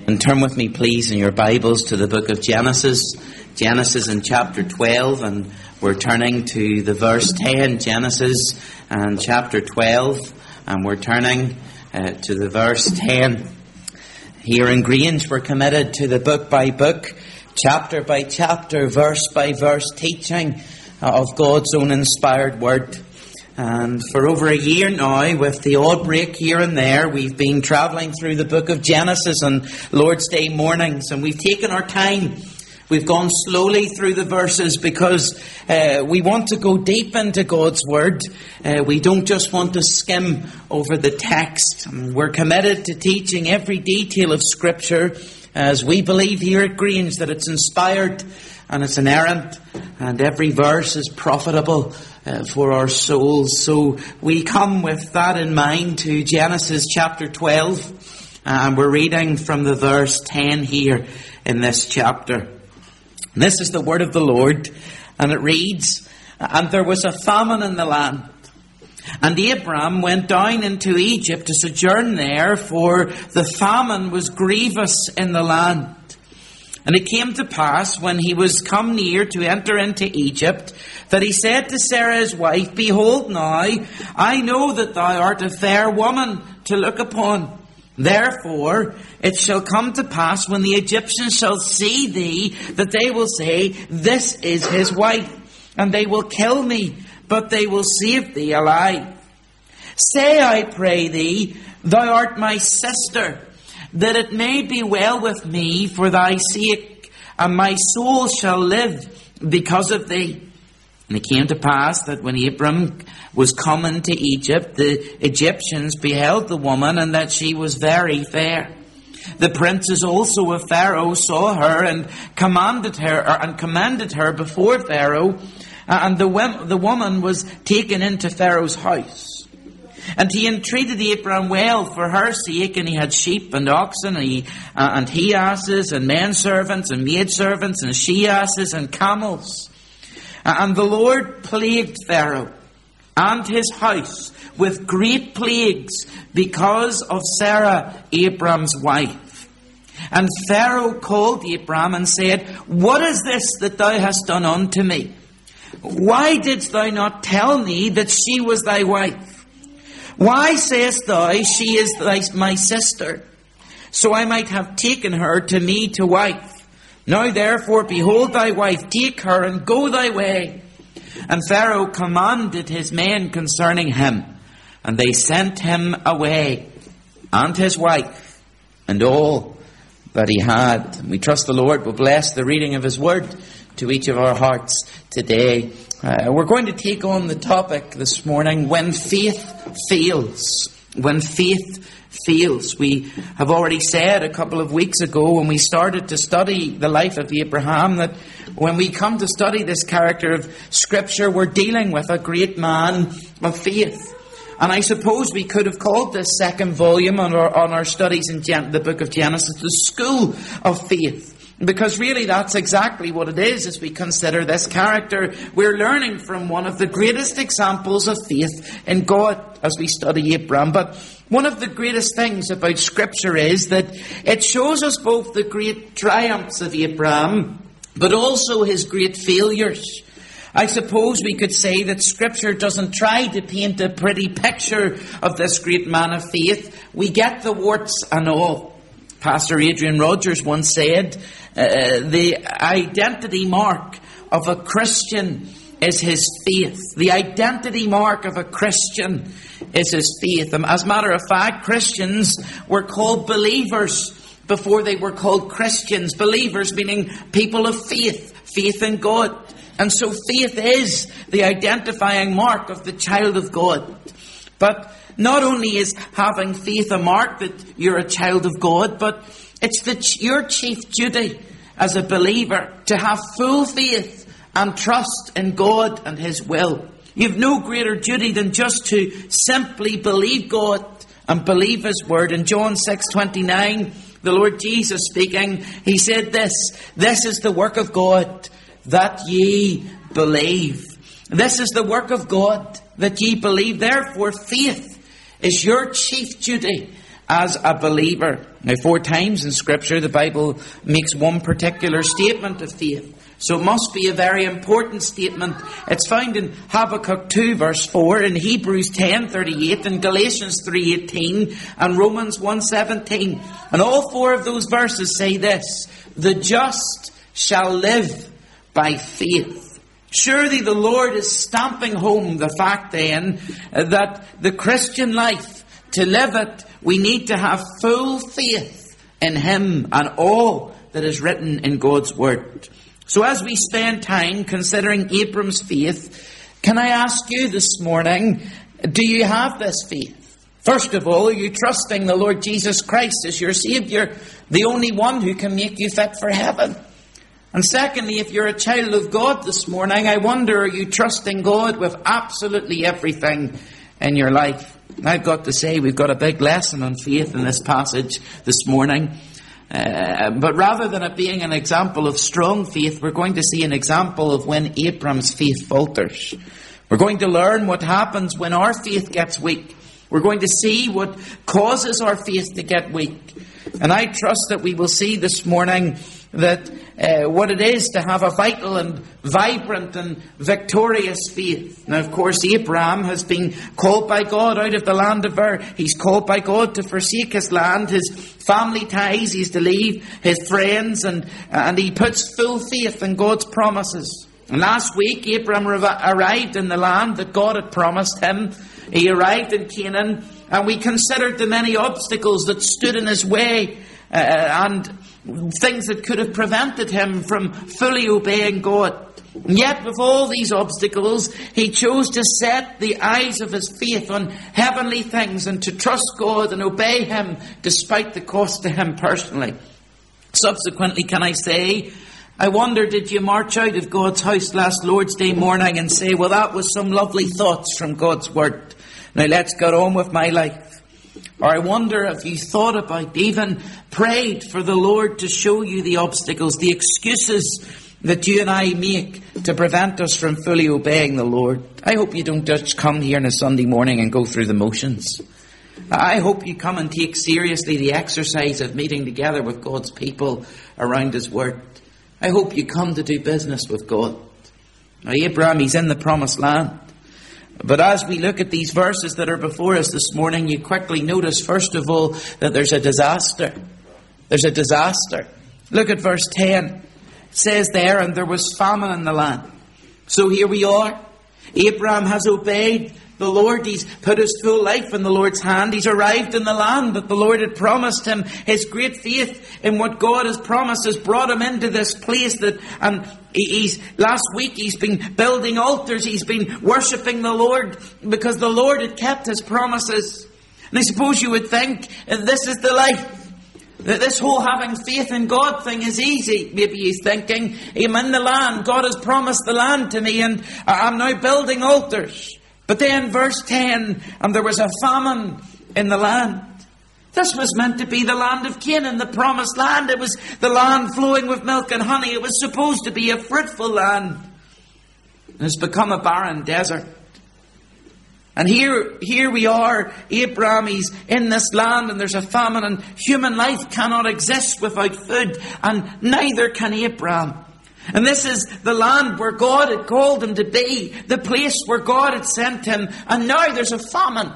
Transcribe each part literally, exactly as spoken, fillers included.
And turn with me, please, in your Bibles to the book of Genesis. Genesis in chapter twelve, and we're turning to the verse ten. Genesis and chapter twelve, and we're turning uh, to the verse ten. Here in Grange, we're committed to the book by book, chapter by chapter, verse by verse teaching of God's own inspired word. And for over a year now, with the odd break here and there, we've been travelling through the book of Genesis on Lord's Day mornings, and we've taken our time. We've gone slowly through the verses because uh, we want to go deep into God's Word. Uh, we don't just want to skim over the text. We're committed to teaching every detail of Scripture, as we believe here at Grange that it's inspired and it's inerrant, and every verse is profitable uh, for our souls. So we come with that in mind to Genesis chapter twelve, and we're reading from the verse ten here in this chapter. This is the word of the Lord, and it reads, "And there was a famine in the land, and Abram went down into Egypt to sojourn there, for the famine was grievous in the land. And it came to pass, when he was come near to enter into Egypt, that he said to Sarah his wife, Behold now, I know that thou art a fair woman to look upon. Therefore it shall come to pass, when the Egyptians shall see thee, that they will say, This is his wife, and they will kill me, but they will save thee alive. Say, I pray thee, thou art my sister, that it may be well with me for thy sake, and my soul shall live because of thee. And it came to pass that when Abram was come into Egypt, the Egyptians beheld the woman, and that she was very fair. The princes also of Pharaoh saw her, and commanded her, or, and commended her before Pharaoh. And the, the woman was taken into Pharaoh's house. And he entreated Abram well for her sake, and he had sheep and oxen, and he, uh, and he asses, and men servants, and maid servants, and she asses, and camels. And the Lord plagued Pharaoh and his house with great plagues because of Sarah, Abram's wife. And Pharaoh called Abram and said, What is this that thou hast done unto me? Why didst thou not tell me that she was thy wife? Why sayest thou, She is thy, my sister, so I might have taken her to me to wife? Now therefore, behold thy wife, take her and go thy way. And Pharaoh commanded his men concerning him, and they sent him away, and his wife, and all that he had. And we trust the Lord will bless the reading of his word to each of our hearts today. Uh, we're going to take on the topic this morning, when faith fails. When faith fails. We have already said a couple of weeks ago, when we started to study the life of Abraham, that when we come to study this character of Scripture, we're dealing with a great man of faith. And I suppose we could have called this second volume on our, on our studies in Gen- the book of Genesis, the School of Faith. Because really that's exactly what it is as we consider this character. We're learning from one of the greatest examples of faith in God as we study Abraham. But one of the greatest things about Scripture is that it shows us both the great triumphs of Abraham, but also his great failures. I suppose we could say that Scripture doesn't try to paint a pretty picture of this great man of faith. We get the warts and all. Pastor Adrian Rogers once said, uh, the identity mark of a Christian is his faith. The identity mark of a Christian is his faith. And as a matter of fact, Christians were called believers before they were called Christians. Believers meaning people of faith, faith in God. And so faith is the identifying mark of the child of God. But not only is having faith a mark that you're a child of God, but it's the, your chief duty as a believer to have full faith and trust in God and His will. You've no greater duty than just to simply believe God and believe His word. In John six twenty-nine, the Lord Jesus speaking, He said this, This is the work of God, that ye believe. This is the work of God, that ye believe. Therefore, faith is your chief duty as a believer. Now, four times in Scripture, the Bible makes one particular statement of faith. So it must be a very important statement. It's found in Habakkuk two verse four, in Hebrews ten thirty-eight, in Galatians three eighteen, and Romans one seventeen. And all four of those verses say this: the just shall live by faith. Surely the Lord is stamping home the fact then that the Christian life, to live it, we need to have full faith in Him and all that is written in God's Word. So as we spend time considering Abram's faith, can I ask you this morning, do you have this faith? First of all, are you trusting the Lord Jesus Christ as your Saviour, the only one who can make you fit for heaven? And secondly, if you're a child of God this morning, I wonder, are you trusting God with absolutely everything in your life? I've got to say, we've got a big lesson on faith in this passage this morning. Uh, but rather than it being an example of strong faith, we're going to see an example of when Abram's faith falters. We're going to learn what happens when our faith gets weak. We're going to see what causes our faith to get weak. And I trust that we will see this morning that uh, what it is to have a vital and vibrant and victorious faith. Now, of course, Abraham has been called by God out of the land of Ur. He's called by God to forsake his land, his family ties. He's to leave his friends, and and he puts full faith in God's promises. And last week, Abraham arrived in the land that God had promised him. He arrived in Canaan, and we considered the many obstacles that stood in his way, uh, and things that could have prevented him from fully obeying God. And yet, with all these obstacles, he chose to set the eyes of his faith on heavenly things and to trust God and obey Him despite the cost to him personally. Subsequently, can I say, I wonder, did you march out of God's house last Lord's Day morning and say, well, that was some lovely thoughts from God's Word. Now let's get on with my life. Or I wonder if you thought about, even prayed for the Lord to show you the obstacles, the excuses that you and I make to prevent us from fully obeying the Lord. I hope you don't just come here on a Sunday morning and go through the motions. I hope you come and take seriously the exercise of meeting together with God's people around His Word. I hope you come to do business with God. Now, Abraham, he's in the promised land. But as we look at these verses that are before us this morning, you quickly notice, first of all, that there's a disaster. There's a disaster. Look at verse ten. It says there, and there was famine in the land. So here we are. Abraham has obeyed the Lord. He's put his full life in the Lord's hand. He's arrived in the land that the Lord had promised him. His great faith in what God has promised has brought him into this place that, and he's, last week he's been building altars. He's been worshipping the Lord because the Lord had kept His promises. And I suppose you would think this is the life. That this whole having faith in God thing is easy. Maybe he's thinking, I'm in the land. God has promised the land to me and I'm now building altars. But then verse ten, and there was a famine in the land. This was meant to be the land of Canaan, the promised land. It was the land flowing with milk and honey. It was supposed to be a fruitful land. And it's become a barren desert. And here, here we are, Abraham, he's in this land and there's a famine, and human life cannot exist without food, and neither can Abraham. And this is the land where God had called him to be, the place where God had sent him, and now there's a famine.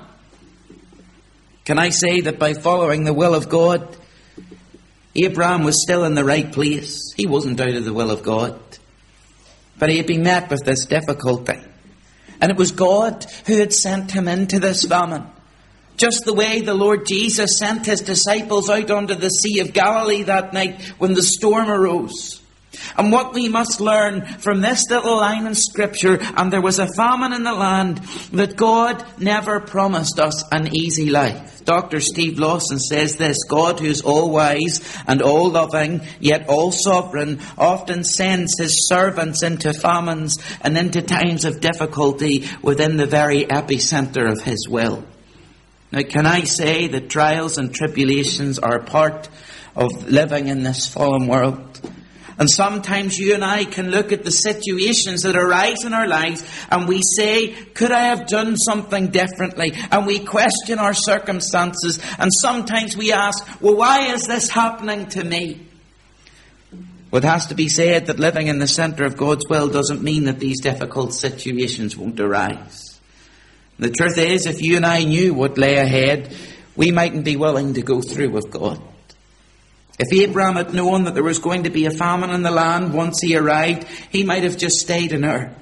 Can I say that by following the will of God, Abraham was still in the right place? He wasn't out of the will of God. But he had been met with this difficulty. And it was God who had sent him into this famine. Just the way the Lord Jesus sent His disciples out onto the Sea of Galilee that night when the storm arose. And what we must learn from this little line in Scripture, and there was a famine in the land, that God never promised us an easy life. Doctor Steve Lawson says this: God, who is all wise and all loving, yet all sovereign, often sends His servants into famines and into times of difficulty within the very epicenter of His will. Now, can I say that trials and tribulations are part of living in this fallen world? And sometimes you and I can look at the situations that arise in our lives and we say, could I have done something differently? And we question our circumstances. And sometimes we ask, well, why is this happening to me? Well, it has to be said that living in the centre of God's will doesn't mean that these difficult situations won't arise. The truth is, if you and I knew what lay ahead, we mightn't be willing to go through with God. If Abraham had known that there was going to be a famine in the land once he arrived, he might have just stayed in Ur.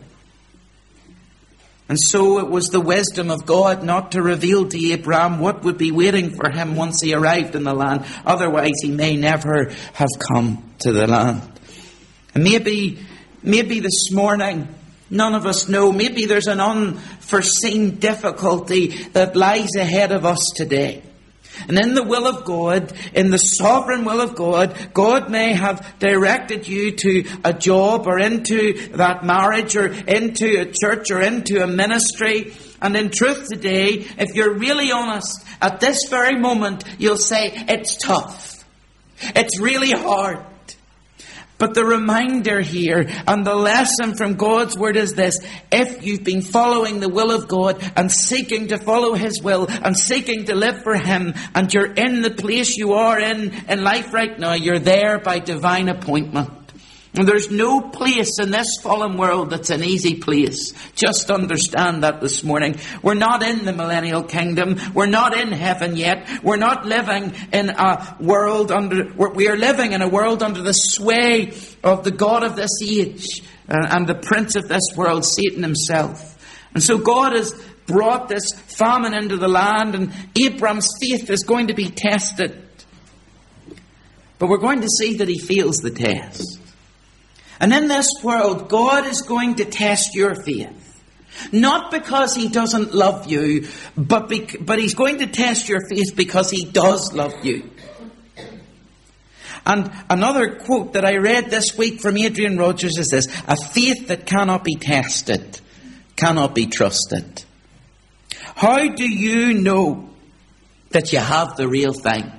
And so it was the wisdom of God not to reveal to Abraham what would be waiting for him once he arrived in the land. Otherwise, he may never have come to the land. And maybe, maybe this morning, none of us know, maybe there's an unforeseen difficulty that lies ahead of us today. And in the will of God, in the sovereign will of God, God may have directed you to a job or into that marriage or into a church or into a ministry. And in truth today, if you're really honest, at this very moment, you'll say, it's tough. It's really hard. But the reminder here and the lesson from God's Word is this. If you've been following the will of God and seeking to follow His will and seeking to live for Him, and you're in the place you are in in life right now, you're there by divine appointment. And there's no place in this fallen world that's an easy place. Just understand that this morning. We're not in the millennial kingdom. We're not in heaven yet. We're not living in a world under, we are living in a world under the sway of the God of this age and the prince of this world, Satan himself. And so God has brought this famine into the land, and Abraham's faith is going to be tested. But we're going to see that he fails the test. And in this world, God is going to test your faith. Not because He doesn't love you, but, bec- but He's going to test your faith because He does love you. And another quote that I read this week from Adrian Rogers is this: a faith that cannot be tested cannot be trusted. How do you know that you have the real thing?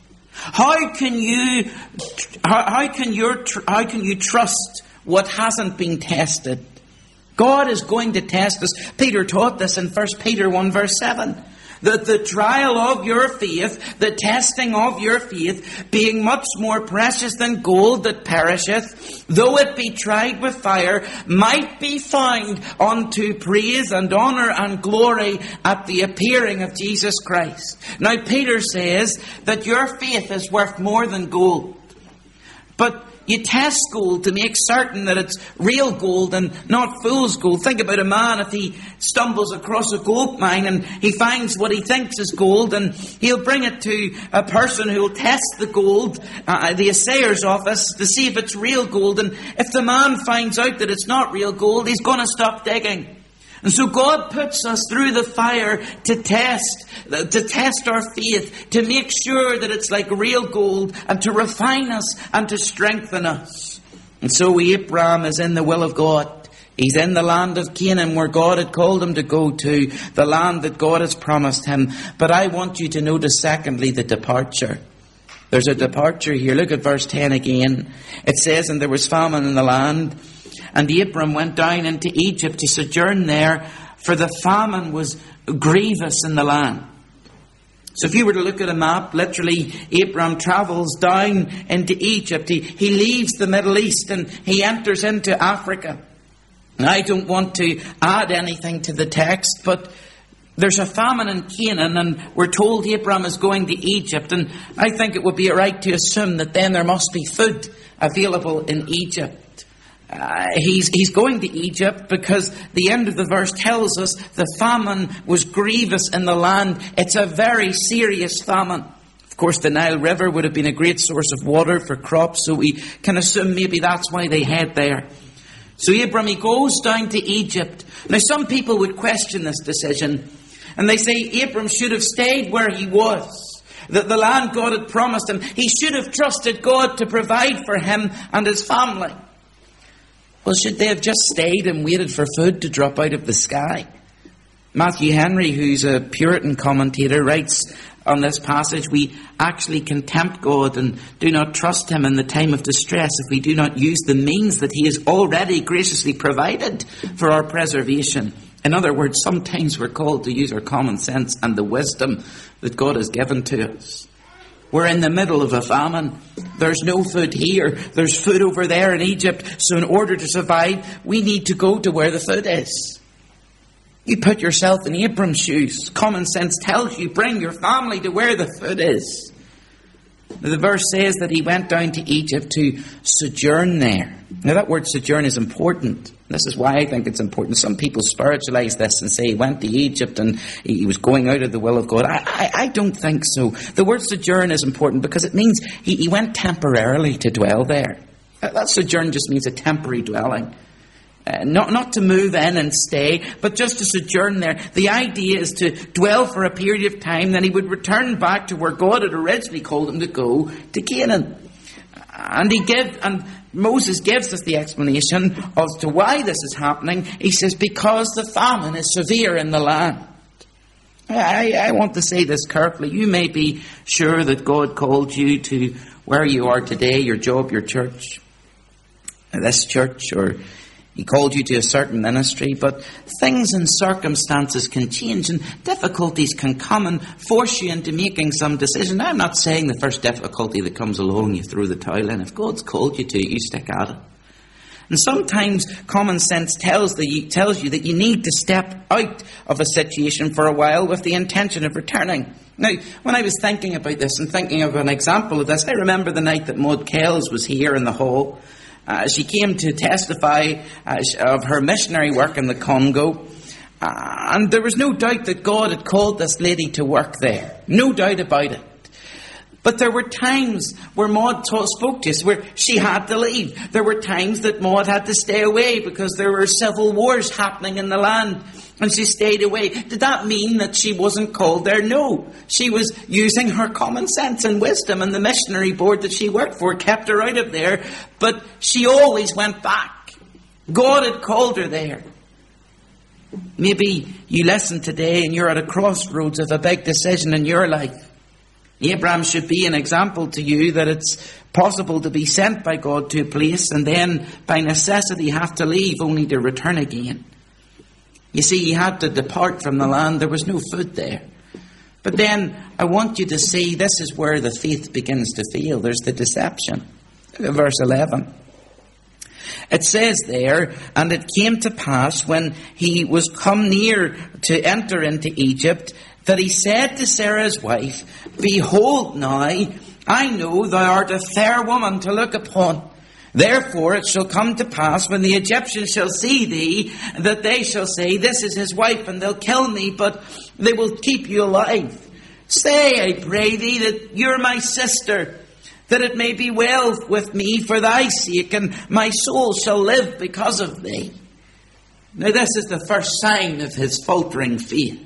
How can you, how, how can your, how can you trust what hasn't been tested? God is going to test us. Peter taught this in First Peter one verse seven. That the trial of your faith, the testing of your faith, being much more precious than gold that perisheth, though it be tried with fire, might be found unto praise and honour and glory at the appearing of Jesus Christ. Now Peter says that your faith is worth more than gold. But you test gold to make certain that it's real gold and not fool's gold. Think about a man if he stumbles across a gold mine and he finds what he thinks is gold, and he'll bring it to a person who will test the gold, uh, the assayer's office, to see if it's real gold. And if the man finds out that it's not real gold, he's going to stop digging. And so God puts us through the fire to test, to test our faith, to make sure that it's like real gold, and to refine us and to strengthen us. And so Abraham is in the will of God. He's in the land of Canaan where God had called him to go to, the land that God has promised him. But I want you to notice secondly the departure. There's a departure here. Look at verse ten again. It says, and there was famine in the land, and Abram went down into Egypt to sojourn there, for the famine was grievous in the land. So if you were to look at a map, literally Abram travels down into Egypt. He, he leaves the Middle East and he enters into Africa. And I don't want to add anything to the text, but there's a famine in Canaan, and we're told Abram is going to Egypt. And I think it would be right to assume that then there must be food available in Egypt. Uh, he's, he's going to Egypt because the end of the verse tells us the famine was grievous in the land. It's a very serious famine. Of course, the Nile River would have been a great source of water for crops, so we can assume maybe that's why they head there. So Abram, he goes down to Egypt. Now, some people would question this decision, and they say Abram should have stayed where he was. That the land God had promised him, he should have trusted God to provide for him and his family. Well, should they have just stayed and waited for food to drop out of the sky? Matthew Henry, who's a Puritan commentator, writes on this passage, we actually contempt God and do not trust him in the time of distress if we do not use the means that he has already graciously provided for our preservation. In other words, sometimes we're called to use our common sense and the wisdom that God has given to us. We're in the middle of a famine. There's no food here. There's food over there in Egypt. So in order to survive, we need to go to where the food is. You put yourself in Abram's shoes. Common sense tells you, bring your family to where the food is. The verse says that he went down to Egypt to sojourn there. Now that word sojourn is important. This is why I think it's important. Some people spiritualize this and say he went to Egypt and he was going out of the will of God. I, I, I don't think so. The word sojourn is important because it means he, he went temporarily to dwell there. That sojourn just means a temporary dwelling. Uh, not not to move in and stay, but just to sojourn there. The idea is to dwell for a period of time, then he would return back to where God had originally called him to go, to Canaan. And he give, and Moses gives us the explanation as to why this is happening. He says, because the famine is severe in the land. I, I want to say this carefully. You may be sure that God called you to where you are today, your job, your church, this church, or he called you to a certain ministry, but things and circumstances can change and difficulties can come and force you into making some decision. I'm not saying the first difficulty that comes along you throw the towel in. If God's called you to, you stick at it. And sometimes common sense tells, the, tells you that you need to step out of a situation for a while with the intention of returning. Now, when I was thinking about this and thinking of an example of this, I remember the night that Maud Kells was here in the hall. Uh, she came to testify uh, of her missionary work in the Congo. Uh, and there was no doubt that God had called this lady to work there. No doubt about it. But there were times where Maud t- spoke to us where she had to leave. There were times that Maud had to stay away because there were civil wars happening in the land. And she stayed away. Did that mean that she wasn't called there? No. She was using her common sense and wisdom, and the missionary board that she worked for kept her out of there. But she always went back. God had called her there. Maybe you listen today and you're at a crossroads of a big decision in your life. Abraham should be an example to you that it's possible to be sent by God to a place and then by necessity have to leave only to return again. You see, he had to depart from the land. There was no food there. But then I want you to see this is where the faith begins to fail. There's the deception. Look at verse eleven. It says there, and it came to pass when he was come near to enter into Egypt, that he said to Sarah's wife, behold now, I know thou art a fair woman to look upon. Therefore it shall come to pass when the Egyptians shall see thee, that they shall say, this is his wife, and they'll kill me, but they will keep you alive. Say, I pray thee, that you're my sister, that it may be well with me for thy sake, and my soul shall live because of thee. Now this is the first sign of his faltering faith,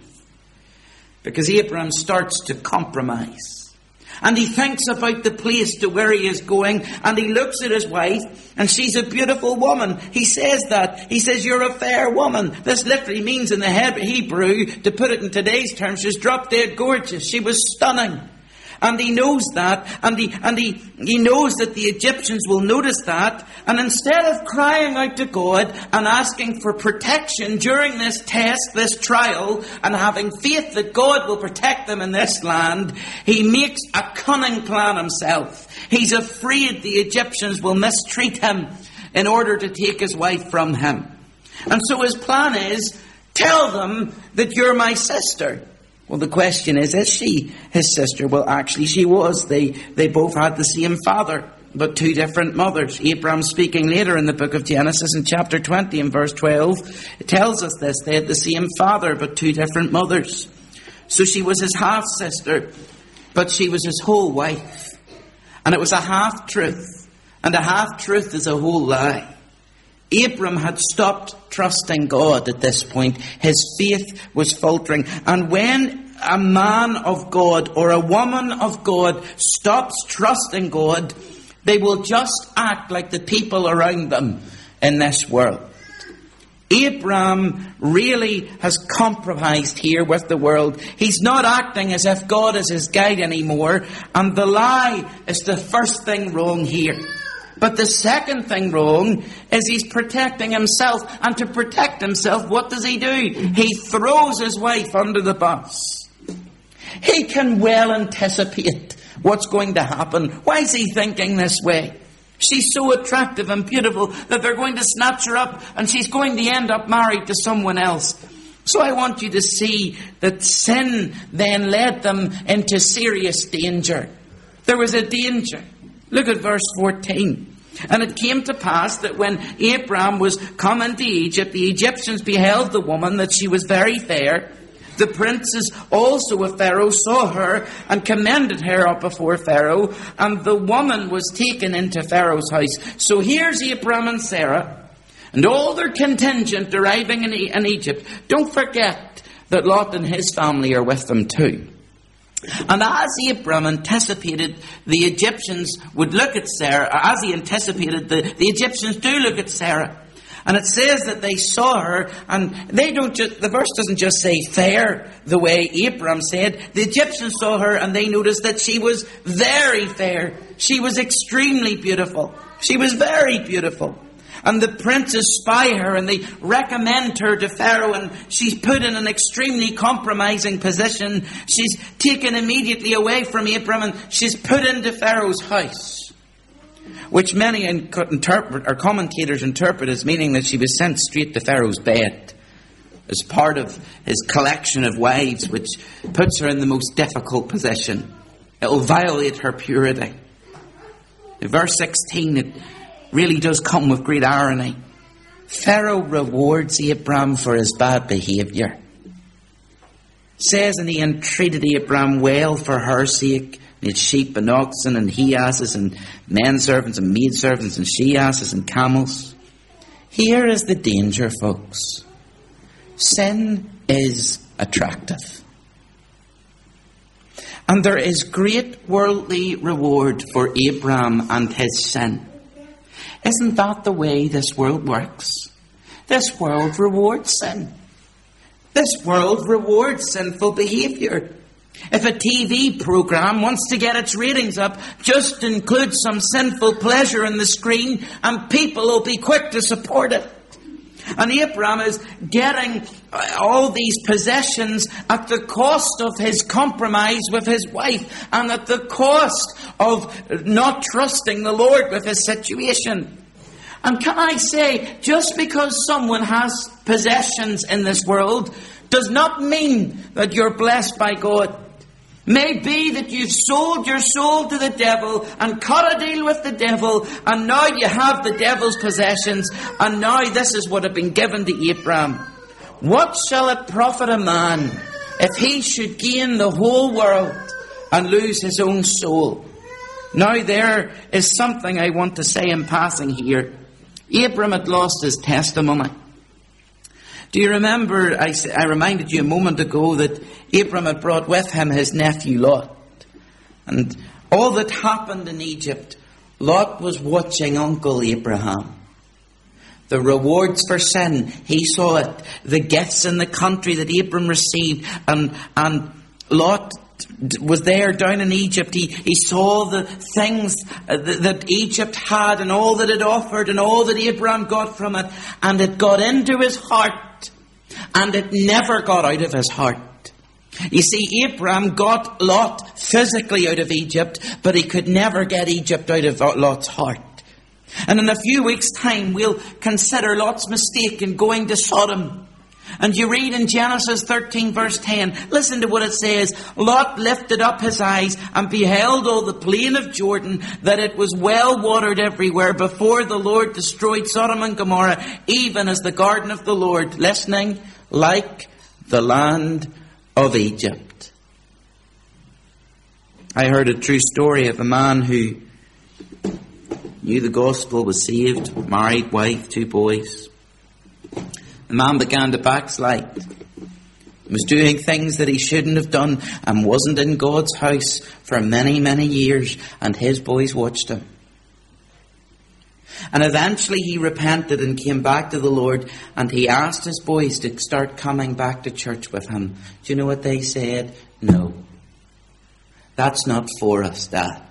because Abraham starts to compromise. And he thinks about the place to where he is going, and he looks at his wife, and she's a beautiful woman. He says that. He says, you're a fair woman. This literally means in the Hebrew, to put it in today's terms, she's drop dead gorgeous. She was stunning. And he knows that, and he and he, he knows that the Egyptians will notice that, and instead of crying out to God and asking for protection during this test, this trial, and having faith that God will protect them in this land, he makes a cunning plan himself. He's afraid the Egyptians will mistreat him in order to take his wife from him. And so his plan is, tell them that you're my sister. Well, the question is, is she his sister? Well, actually she was. They they both had the same father, but two different mothers. Abraham, speaking later in the book of Genesis in chapter twenty and verse twelve, it tells us this. They had the same father, but two different mothers. So she was his half-sister, but she was his whole wife. And it was a half-truth. And a half-truth is a whole lie. Abram had stopped trusting God at this point. His faith was faltering. And when a man of God or a woman of God stops trusting God, they will just act like the people around them in this world. Abraham really has compromised here with the world. He's not acting as if God is his guide anymore. And the lie is the first thing wrong here. But the second thing wrong is he's protecting himself. And to protect himself, what does he do? He throws his wife under the bus. He can well anticipate what's going to happen. Why is he thinking this way? She's so attractive and beautiful that they're going to snatch her up and she's going to end up married to someone else. So I want you to see that sin then led them into serious danger. There was a danger. Look at verse fourteen. And it came to pass that when Abraham was come into Egypt, the Egyptians beheld the woman, that she was very fair. The princes also of Pharaoh saw her and commended her up before Pharaoh, and the woman was taken into Pharaoh's house. So here's Abraham and Sarah, and all their contingent arriving in, e- in Egypt. Don't forget that Lot and his family are with them too. And as Abraham anticipated the Egyptians would look at Sarah, as he anticipated the, the Egyptians do look at Sarah. And it says that they saw her, and they don't just, the verse doesn't just say fair, the way Abraham said. The Egyptians saw her and they noticed that she was very fair. She was extremely beautiful. She was very beautiful. And the princes spy her and they recommend her to Pharaoh, and she's put in an extremely compromising position. She's taken immediately away from Abraham and she's put into Pharaoh's house, which many interpret, or commentators interpret as meaning that she was sent straight to Pharaoh's bed as part of his collection of wives, which puts her in the most difficult position. It will violate her purity. In verse sixteen, it really does come with great irony. Pharaoh rewards Abraham for his bad behaviour. Says, and he entreated Abraham well for her sake. He had sheep and oxen and he-asses and men servants and maid servants and she-asses and camels. Here is the danger, folks. Sin is attractive. And there is great worldly reward for Abraham and his sin. Isn't that the way this world works? This world rewards sin. This world rewards sinful behaviour. If a T V program wants to get its ratings up, just include some sinful pleasure on the screen and people will be quick to support it. And Abraham is getting all these possessions at the cost of his compromise with his wife and at the cost of not trusting the Lord with his situation. And can I say, just because someone has possessions in this world does not mean that you're blessed by God. May be that you've sold your soul to the devil and cut a deal with the devil, and now you have the devil's possessions, and now this is what had been given to Abraham. What shall it profit a man if he should gain the whole world and lose his own soul? Now there is something I want to say in passing here. Abraham had lost his testimony. Do you remember, I, I reminded you a moment ago that Abraham had brought with him his nephew Lot. And all that happened in Egypt, Lot was watching Uncle Abraham. The rewards for sin, he saw it. The gifts in the country that Abraham received. And, and Lot was there down in Egypt. He, he saw the things that, that Egypt had and all that it offered and all that Abraham got from it. And it got into his heart. And it never got out of his heart. You see, Abraham got Lot physically out of Egypt, but he could never get Egypt out of Lot's heart. And in a few weeks' time, we'll consider Lot's mistake in going to Sodom. And you read in Genesis thirteen verse ten, listen to what it says. Lot lifted up his eyes and beheld all the plain of Jordan, that it was well watered everywhere, before the Lord destroyed Sodom and Gomorrah, even as the garden of the Lord, listening, like the land of Egypt. I heard a true story of a man who knew the gospel, was saved, married, wife, two boys. The man began to backslide. He was doing things that he shouldn't have done and wasn't in God's house for many, many years, and his boys watched him. And eventually he repented and came back to the Lord, and he asked his boys to start coming back to church with him. Do you know what they said? No. That's not for us, Dad.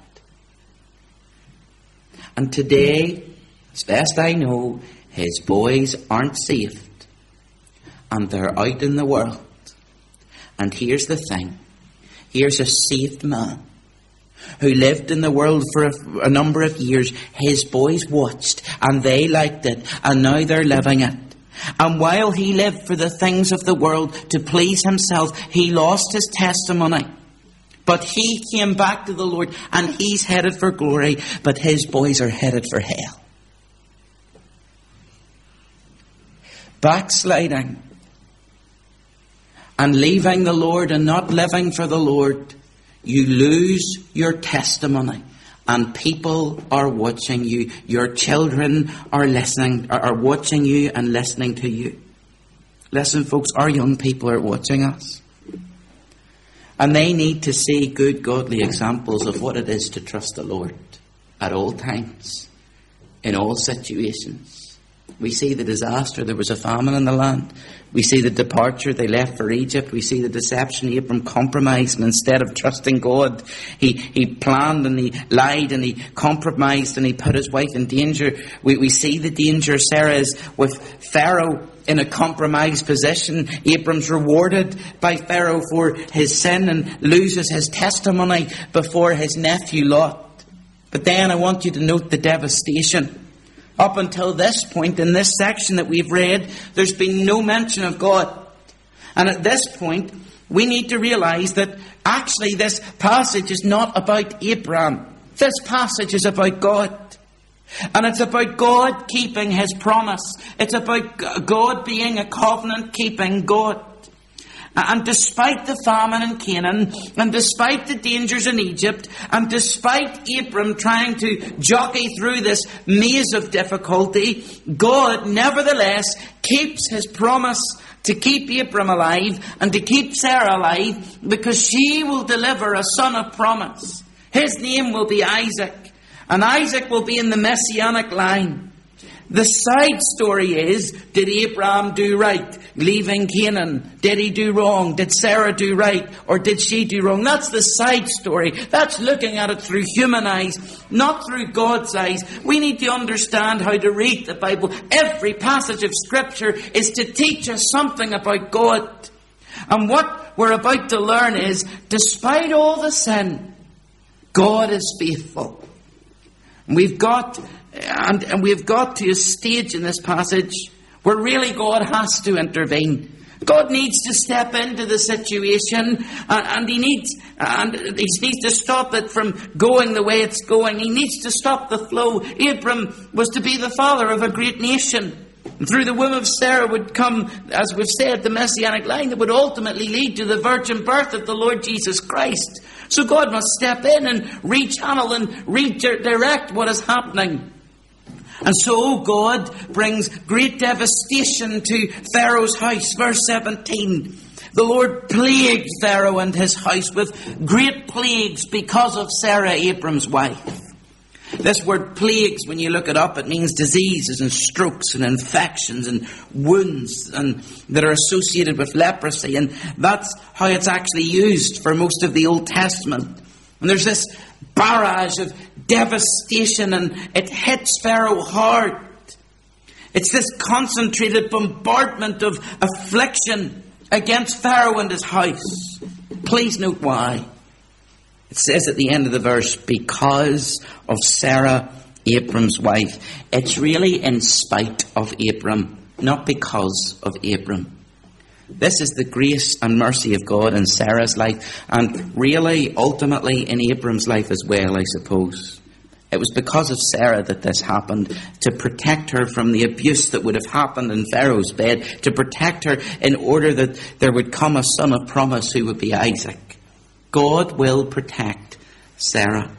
And today, as best I know, his boys aren't saved. And they're out in the world. And here's the thing. Here's a saved man who lived in the world for a, a number of years. His boys watched and they liked it, and now they're living it. And while he lived for the things of the world to please himself, he lost his testimony. But he came back to the Lord, and he's headed for glory, but his boys are headed for hell. Backsliding and leaving the Lord and not living for the Lord, you lose your testimony, and people are watching you. Your children are listening, are watching you and listening to you. Listen, folks, our young people are watching us. And they need to see good, godly examples of what it is to trust the Lord at all times, in all situations. We see the disaster. There was a famine in the land. We see the departure. They left for Egypt. We see the deception. Abram compromised, and instead of trusting God, he, he planned and he lied and he compromised and he put his wife in danger. We, we see the danger. Sarah is with Pharaoh in a compromised position. Abram's rewarded by Pharaoh for his sin and loses his testimony before his nephew Lot. But then I want you to note the devastation. Up until this point, in this section that we've read, there's been no mention of God. And at this point, we need to realize that actually this passage is not about Abram. This passage is about God. And it's about God keeping his promise. It's about God being a covenant-keeping God. And despite the famine in Canaan, and despite the dangers in Egypt, and despite Abram trying to jockey through this maze of difficulty, God nevertheless keeps his promise to keep Abram alive and to keep Sarah alive, because she will deliver a son of promise. His name will be Isaac, and Isaac will be in the messianic line. The side story is, did Abraham do right, leaving Canaan? Did he do wrong? Did Sarah do right? Or did she do wrong? That's the side story. That's looking at it through human eyes, not through God's eyes. We need to understand how to read the Bible. Every passage of Scripture is to teach us something about God. And what we're about to learn is, despite all the sin, God is faithful. We've got... And, and we've got to a stage in this passage where really God has to intervene. God needs to step into the situation, and, and he needs and he needs to stop it from going the way it's going. He needs to stop the flow. Abram was to be the father of a great nation. And through the womb of Sarah would come, as we've said, the messianic line that would ultimately lead to the virgin birth of the Lord Jesus Christ. So God must step in and rechannel and redirect what is happening. And so God brings great devastation to Pharaoh's house. Verse seventeen. The Lord plagued Pharaoh and his house with great plagues because of Sarah, Abram's wife. This word plagues, when you look it up, it means diseases and strokes and infections and wounds and that are associated with leprosy. And that's how it's actually used for most of the Old Testament. And there's this barrage of devastation, and it hits Pharaoh hard. It's this concentrated bombardment of affliction against Pharaoh and his house. Please note why. It says at the end of the verse, because of Sarah, Abram's wife. It's really in spite of Abram, not because of Abram. This is the grace and mercy of God in Sarah's life, and really, ultimately, in Abram's life as well, I suppose. It was because of Sarah that this happened, to protect her from the abuse that would have happened in Pharaoh's bed, to protect her in order that there would come a son of promise who would be Isaac. God will protect Sarah,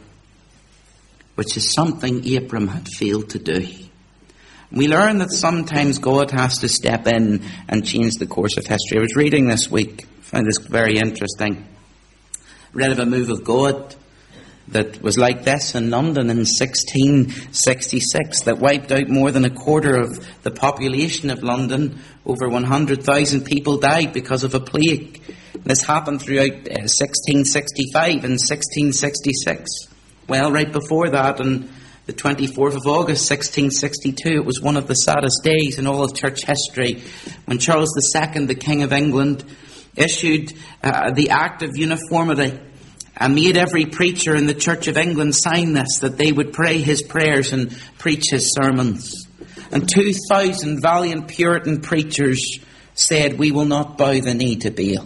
which is something Abram had failed to do. We learn that sometimes God has to step in and change the course of history. I was reading this week, I found this very interesting. I read of a move of God. that was like this in London in sixteen sixty-six that wiped out more than a quarter of the population of London. Over one hundred thousand people died because of a plague. This happened throughout uh, sixteen sixty-five and sixteen sixty-six. Well, right before that, on the twenty-fourth of August, sixteen sixty-two, it was one of the saddest days in all of church history when Charles the Second, the King of England, issued uh, the Act of Uniformity and made every preacher in the Church of England sign this, that they would pray his prayers and preach his sermons. And two thousand valiant Puritan preachers said, "We will not bow the knee to Baal."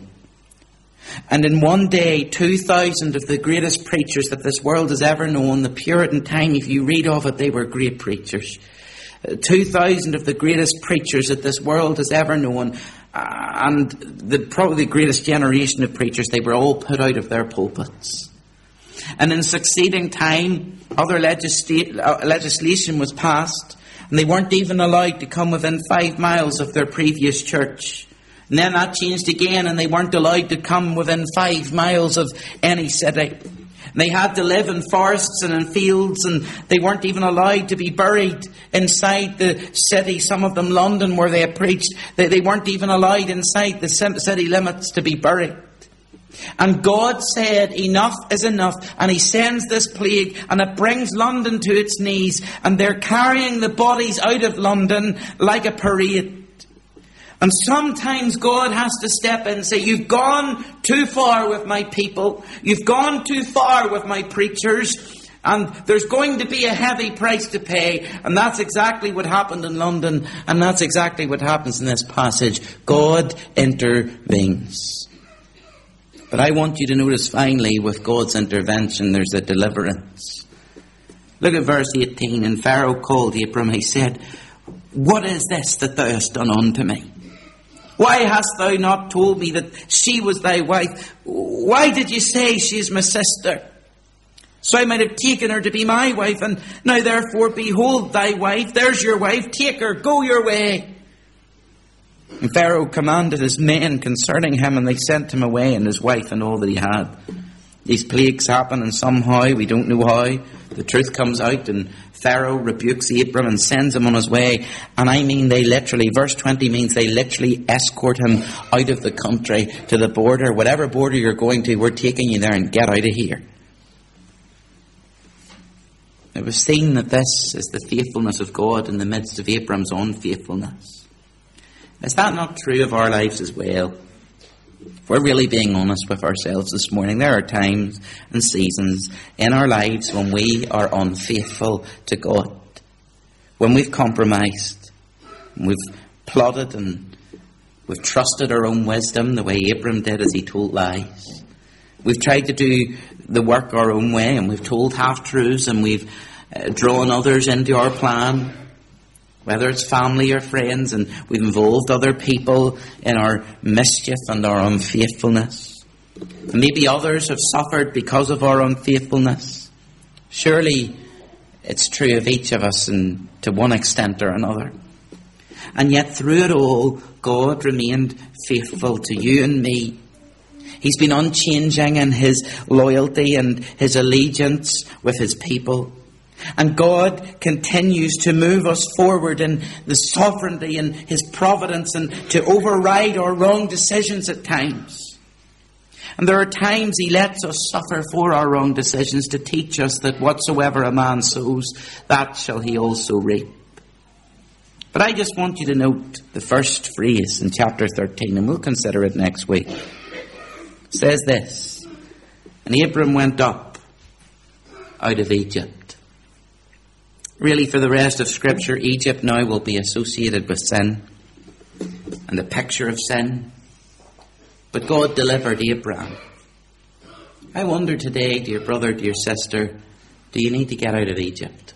And in one day, two thousand of the greatest preachers that this world has ever known, the Puritan time, if you read of it, they were great preachers. Uh, two thousand of the greatest preachers that this world has ever known, uh, and the probably the greatest generation of preachers, they were all put out of their pulpits. And in succeeding time, other legisla- uh, legislation was passed, and they weren't even allowed to come within five miles of their previous church. And then that changed again, and they weren't allowed to come within five miles of any city. They had to live in forests and in fields, and they weren't even allowed to be buried inside the city. Some of them London, where they had preached, they, they weren't even allowed inside the city limits to be buried. And God said, enough is enough, and he sends this plague, and it brings London to its knees, and they're carrying the bodies out of London like a parade. And sometimes God has to step in and say, "You've gone too far with my people. You've gone too far with my preachers. And there's going to be a heavy price to pay." And that's exactly what happened in London. And that's exactly what happens in this passage. God intervenes. But I want you to notice finally, with God's intervention, there's a deliverance. Look at verse eighteen. And Pharaoh called Abram. He said, "What is this that thou hast done unto me? Why hast thou not told me that she was thy wife? Why did you say she is my sister? So I might have taken her to be my wife. And now therefore, behold thy wife. There's your wife. Take her. Go your way." And Pharaoh commanded his men concerning him, and they sent him away, and his wife and all that he had. These plagues happen, and somehow, we don't know how, the truth comes out, and Pharaoh rebukes Abram and sends him on his way. And I mean, they literally, verse twenty means they literally escort him out of the country to the border. Whatever border you're going to, we're taking you there, and get out of here. It was seen that this is the faithfulness of God in the midst of Abram's unfaithfulness. Is that not true of our lives as well? If we're really being honest with ourselves this morning, there are times and seasons in our lives when we are unfaithful to God. When we've compromised, we've plotted and we've trusted our own wisdom the way Abram did as he told lies. We've tried to do the work our own way, and we've told half-truths, and we've uh, drawn others into our plan. Whether it's family or friends, and we've involved other people in our mischief and our unfaithfulness. And maybe others have suffered because of our unfaithfulness. Surely it's true of each of us, and to one extent or another. And yet through it all, God remained faithful to you and me. He's been unchanging in his loyalty and his allegiance with his people. And God continues to move us forward in the sovereignty and his providence, and to override our wrong decisions at times. And there are times he lets us suffer for our wrong decisions to teach us that whatsoever a man sows, that shall he also reap. But I just want you to note the first phrase in chapter thirteen, and we'll consider it next week. It says this: "And Abram went up out of Egypt." Really, for the rest of Scripture, Egypt now will be associated with sin and a picture of sin. But God delivered Abraham. I wonder today, dear brother, dear sister, do you need to get out of Egypt?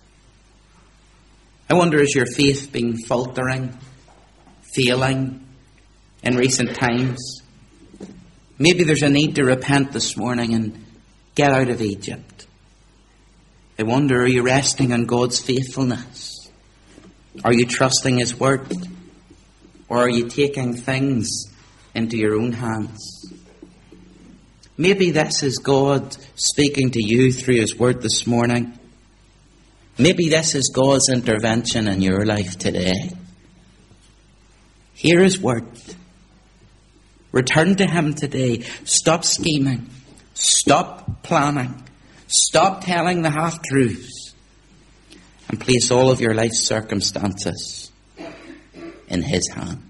I wonder, has your faith been faltering, failing in recent times? Maybe there's a need to repent this morning and get out of Egypt. I wonder, are you resting on God's faithfulness? Are you trusting his word? Or are you taking things into your own hands? Maybe this is God speaking to you through His Word this morning. Maybe this is God's intervention in your life today. Hear His Word. Return to Him today. Stop scheming. Stop planning. Stop telling the half-truths. And place all of your life circumstances in His hand.